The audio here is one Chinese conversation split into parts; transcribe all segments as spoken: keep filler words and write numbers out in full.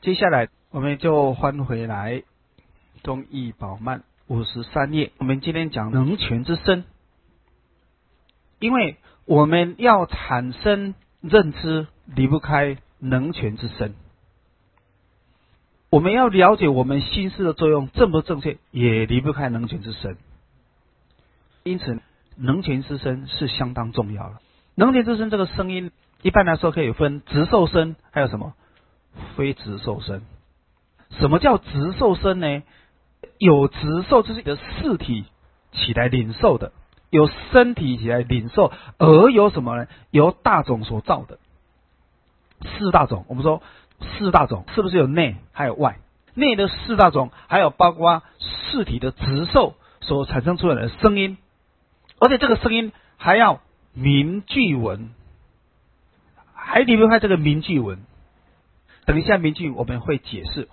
接下来我们就翻回来中义宝鬘五十三页，我们今天讲能全之身。因为我们要产生认知，离不开能全之身。我们要了解我们心思的作用正不正确，也离不开能全之身。因此能全之身是相当重要的。能全之身这个声音一般来说可以分直受身，还有什么非直受身。什么叫直受身呢？有直受就是一个事体起来领受的，有身体起来领受，而有什么呢？由大种所造的。四大种，我们说四大种是不是有内还有外？内的四大种还有包括事体的直受所产生出来的声音，而且这个声音还要明句文，还离不开这个明句文。等一下明句我们会解释。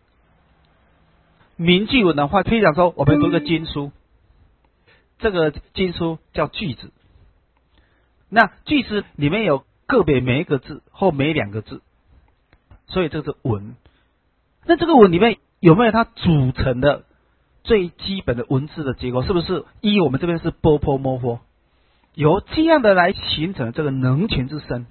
明句文的话，譬如讲说我们读一个经书，这个经书叫句子，那句子里面有个别每一个字或每两个字，所以这是文。那这个文里面有没有它组成的最基本的文字的结构？是不是一我们这边是波波摸波，由这样的来形成这个能全之身。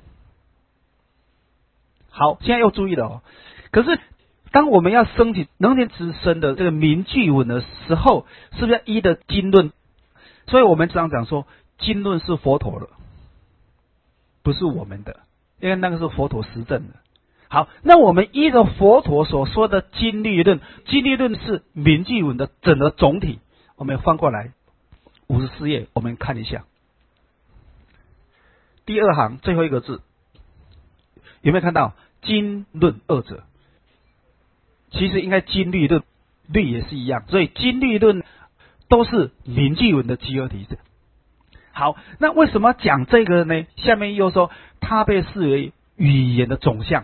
好，现在要注意了哦。可是当我们要升起能全之身的这个明句文的时候，是不是要依的经论？所以我们常讲说经论是佛陀的，不是我们的，因为那个是佛陀实证的。好，那我们依着佛陀所说的经律论，经律论是明句文的整个总体。我们翻过来五十四页，我们看一下第二行最后一个字，有没有看到经论二者？其实应该经律论，律也是一样，所以经律论都是明句文的集合体。好，那为什么讲这个呢？下面又说它被视为语言的总相。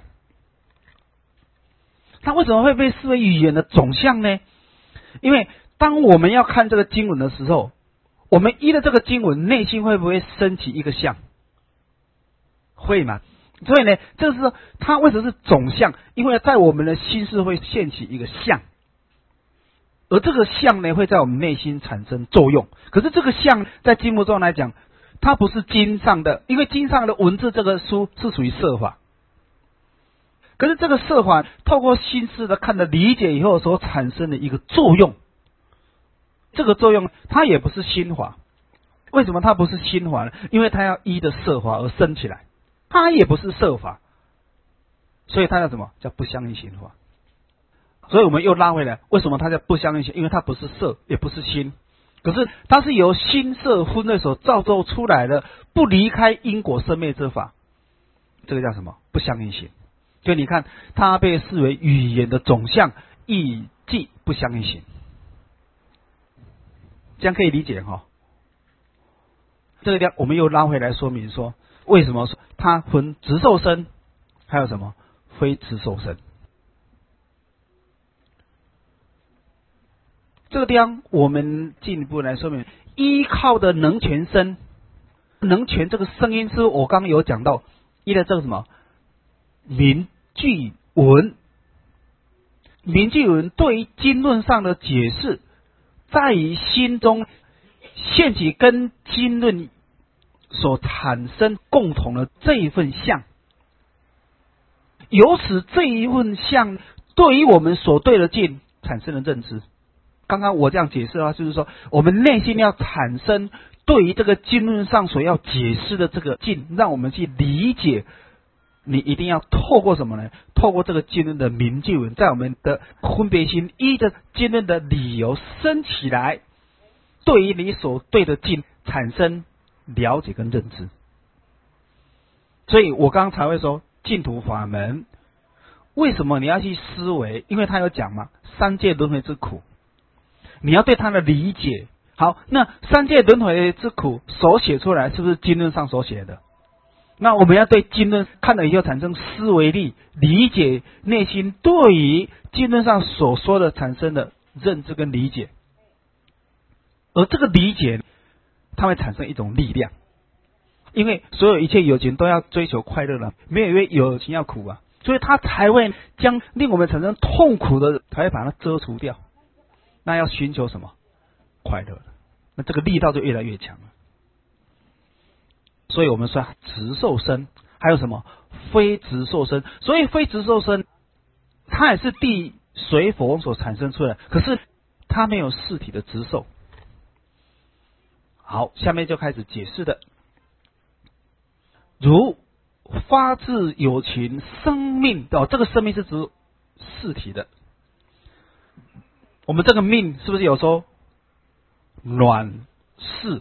它为什么会被视为语言的总相呢？因为当我们要看这个经文的时候，我们依的这个经文，内心会不会升起一个相？会嘛？所以呢，这是它为什么是总相？因为在我们的心事会现起一个相，而这个相呢，会在我们内心产生作用。可是这个相在经目中来讲，它不是经上的，因为经上的文字这个书是属于色法。可是这个色法透过心思的看的理解以后所产生的一个作用，这个作用它也不是心法。为什么它不是心法呢？因为它要依的色法而生起来，它也不是色法，所以它叫什么？叫不相应行法。所以我们又拉回来，为什么它叫不相应行？因为它不是色，也不是心，可是它是由心色分类所造就出来的，不离开因果生灭之法，这个叫什么？不相应行。所以你看，它被视为语言的总相，亦即不相应行。这样可以理解哈、哦？这个地方我们又拉回来说明说，为什么它分直受身，还有什么非直受身？这个地方我们进一步来说明，依靠的能全身，能全这个声音是我刚刚有讲到，依的这个什么明句文，明句文对于经论上的解释，在于心中现起跟经论所产生共同的这一份相，由此这一份相对于我们所对的境产生了认知。刚刚我这样解释的话，就是说我们内心要产生对于这个经论上所要解释的这个境，让我们去理解。你一定要透过什么呢？透过这个经论的明句文，在我们的分别心依着经论的理由升起来，对于你所对的境产生了解跟认知。所以我刚刚才会说净土法门，为什么你要去思维？因为他有讲嘛，三界轮回之苦，你要对他的理解。好，那三界轮回之苦所写出来，是不是经论上所写的？那我们要对经论看了以后产生思维力，理解内心对于经论上所说的产生的认知跟理解，而这个理解它会产生一种力量。因为所有一切有情都要追求快乐了，没有因为有情要苦啊。 所以他才会将令我们产生痛苦的，才会把它遮除掉。那要寻求什么？快乐的，那这个力道就越来越强了。所以我们说直受身，还有什么非直受身？所以非直受身，它也是地水火风所产生出来，可是它没有四体的直受。好，下面就开始解释的，如发自有情生命哦，这个生命是指四体的。我们这个命是不是有说暖四？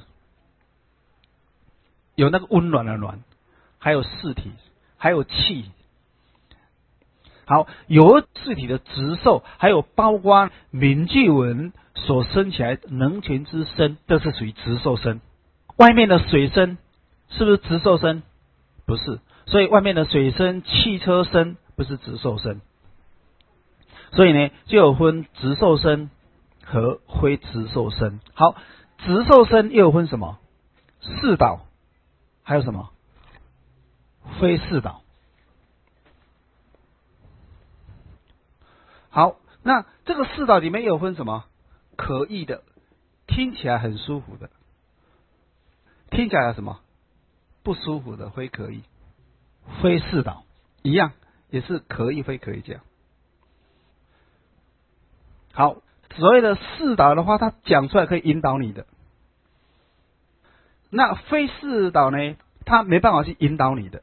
有那个温暖的暖，还有四体，还有气。好，有四体的直受，还有包括明句文所生起来能全之身，这是属于直受身。外面的水身是不是直受身？不是，所以外面的水身、汽车身不是直受身。所以呢，就有分直受身和非直受身。好，直受身又有分什么？四导，还有什么？非四导。好，那这个四导里面有分什么？可意的，听起来很舒服的，听起来有什么不舒服的，非可意。非四导一样，也是可以非可以这样。好，所谓的四导的话，它讲出来可以引导你的。那非四导呢，它没办法去引导你的。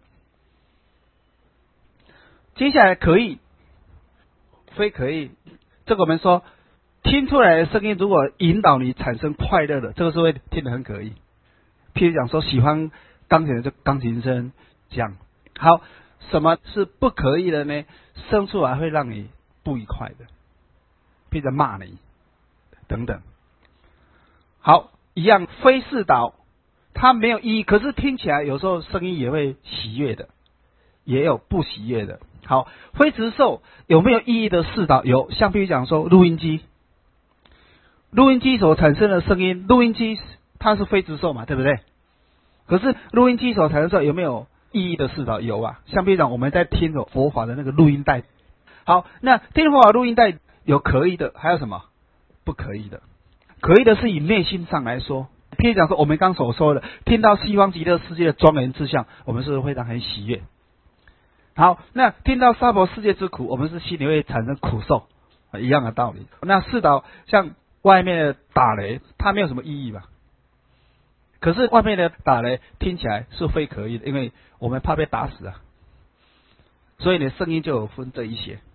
接下来可以非可以，这个我们说听出来的声音，如果引导你产生快乐的，这个是会听得很可以。譬如讲说喜欢钢琴的就钢琴声这样。好，什么是不可以的呢？生出来会让你不愉快的，譬如骂你等等。好，一样非四导，它没有意义，可是听起来有时候声音也会喜悦的，也有不喜悦的。好，非直受有没有意义的四导？有，像比如讲说录音机，录音机所产生的声音，录音机它是非直受嘛，对不对？可是录音机所产生出来有没有意义的四导？有啊，像比如讲我们在听佛法的那个录音带。好，那听佛法录音带有可以的，还有什么不可以的？可以的是以内心上来说，譬如讲说我们刚所说的，听到西方极乐世界的庄严之相，我们是非常很喜悦。好，那听到娑婆世界之苦，我们是心里会产生苦受，一样的道理。那四导像外面的打雷，它没有什么意义吧？可是外面的打雷听起来是非可以的，因为我们怕被打死啊。所以你的声音就有分这一些。